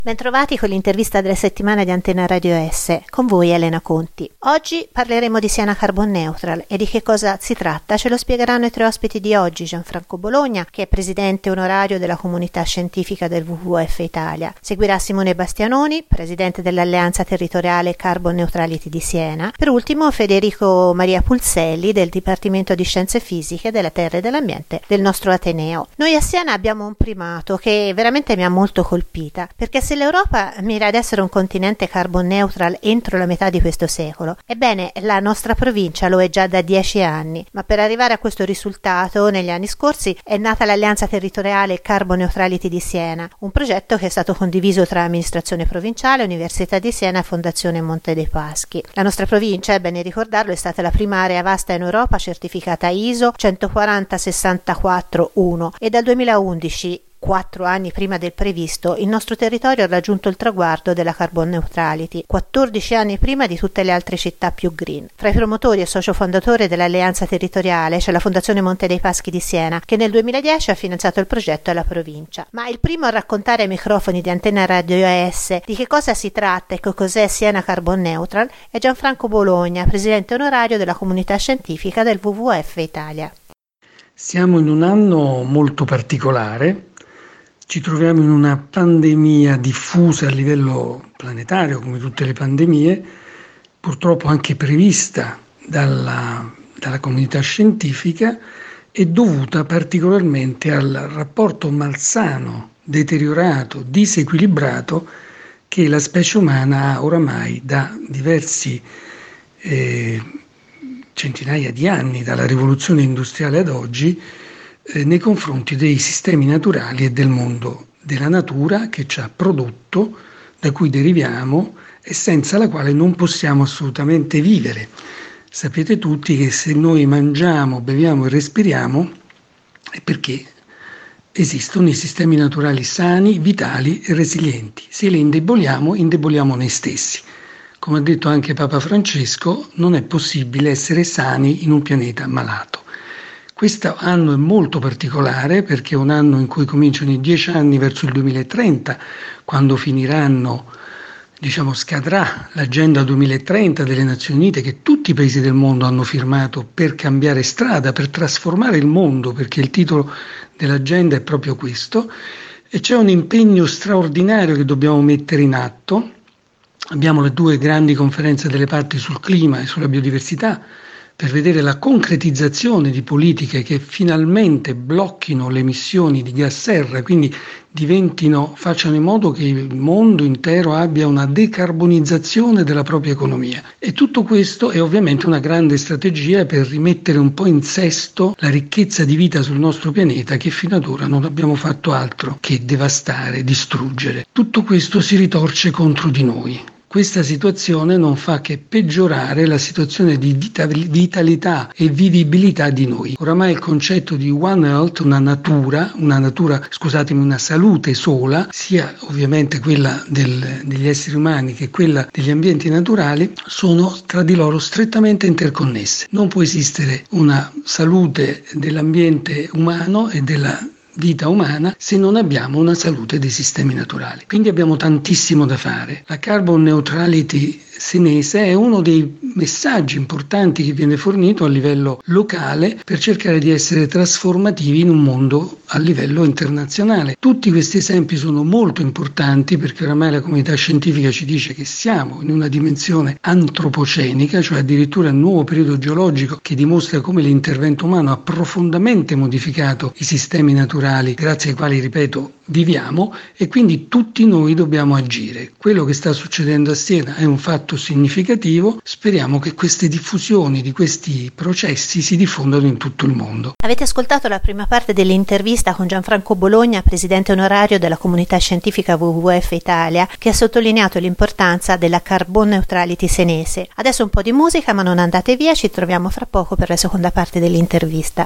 Bentrovati con l'intervista della settimana di Antenna Radio S, con voi Elena Conti. Oggi parleremo di Siena Carbon Neutral e di che cosa si tratta ce lo spiegheranno i tre ospiti di oggi: Gianfranco Bologna, che è presidente onorario della comunità scientifica del WWF Italia. Seguirà Simone Bastianoni, presidente dell'Alleanza Territoriale Carbon Neutrality di Siena. Per ultimo Federico Maria Pulselli del Dipartimento di Scienze Fisiche della Terra e dell'Ambiente del nostro Ateneo. Noi a Siena abbiamo un primato che veramente mi ha molto colpita, perché se l'Europa mira ad essere un continente carbon neutral entro la metà di questo secolo, ebbene la nostra provincia lo è già da 10 anni, ma per arrivare a questo risultato negli anni scorsi è nata l'Alleanza Territoriale Carbon Neutrality di Siena, un progetto che è stato condiviso tra amministrazione provinciale, Università di Siena e Fondazione Monte dei Paschi. La nostra provincia, è bene ricordarlo, è stata la prima area vasta in Europa certificata ISO 14064-1 e dal 2011, 4 anni prima del previsto, il nostro territorio ha raggiunto il traguardo della carbon neutrality, 14 anni prima di tutte le altre città più green. Fra i promotori e socio fondatori dell'Alleanza Territoriale c'è la Fondazione Monte dei Paschi di Siena, che nel 2010 ha finanziato il progetto alla provincia. Ma il primo a raccontare ai microfoni di Antenna Radio S di che cosa si tratta e che cos'è Siena Carbon Neutral è Gianfranco Bologna, presidente onorario della comunità scientifica del WWF Italia. Siamo in un anno molto particolare. Ci troviamo in una pandemia diffusa a livello planetario, come tutte le pandemie, purtroppo anche prevista dalla comunità scientifica e dovuta particolarmente al rapporto malsano, deteriorato, disequilibrato che la specie umana ha oramai da diversi centinaia di anni, dalla rivoluzione industriale ad oggi, nei confronti dei sistemi naturali e del mondo della natura che ci ha prodotto, da cui deriviamo e senza la quale non possiamo assolutamente vivere. Sapete tutti che se noi mangiamo, beviamo e respiriamo è perché esistono i sistemi naturali sani, vitali e resilienti. Se li indeboliamo noi stessi. Come ha detto anche Papa Francesco, non è possibile essere sani in un pianeta malato. Questo anno è molto particolare perché è un anno in cui cominciano i 10 anni verso il 2030, quando scadrà l'agenda 2030 delle Nazioni Unite che tutti i paesi del mondo hanno firmato per cambiare strada, per trasformare il mondo, perché il titolo dell'agenda è proprio questo, e c'è un impegno straordinario che dobbiamo mettere in atto. Abbiamo le 2 grandi conferenze delle parti sul clima e sulla biodiversità, per vedere la concretizzazione di politiche che finalmente blocchino le emissioni di gas serra, quindi facciano in modo che il mondo intero abbia una decarbonizzazione della propria economia. E tutto questo è ovviamente una grande strategia per rimettere un po' in sesto la ricchezza di vita sul nostro pianeta che fino ad ora non abbiamo fatto altro che devastare, distruggere. Tutto questo si ritorce contro di noi. Questa situazione non fa che peggiorare la situazione di vitalità e vivibilità di noi. Oramai il concetto di One Health, una salute sola, sia ovviamente quella degli esseri umani che quella degli ambienti naturali, sono tra di loro strettamente interconnesse. Non può esistere una salute dell'ambiente umano e della vita umana se non abbiamo una salute dei sistemi naturali. Quindi abbiamo tantissimo da fare. La carbon neutrality senese è uno dei messaggi importanti che viene fornito a livello locale per cercare di essere trasformativi in un mondo a livello internazionale. Tutti questi esempi sono molto importanti perché oramai la comunità scientifica ci dice che siamo in una dimensione antropocenica, cioè addirittura un nuovo periodo geologico che dimostra come l'intervento umano ha profondamente modificato i sistemi naturali grazie ai quali, ripeto, viviamo, e quindi tutti noi dobbiamo agire. Quello che sta succedendo a Siena è un fatto significativo, speriamo che queste diffusioni di questi processi si diffondano in tutto il mondo. Avete ascoltato la prima parte dell'intervista con Gianfranco Bologna, presidente onorario della comunità scientifica WWF Italia, che ha sottolineato l'importanza della carbon neutrality senese. Adesso un po' di musica, ma non andate via, ci troviamo fra poco per la seconda parte dell'intervista.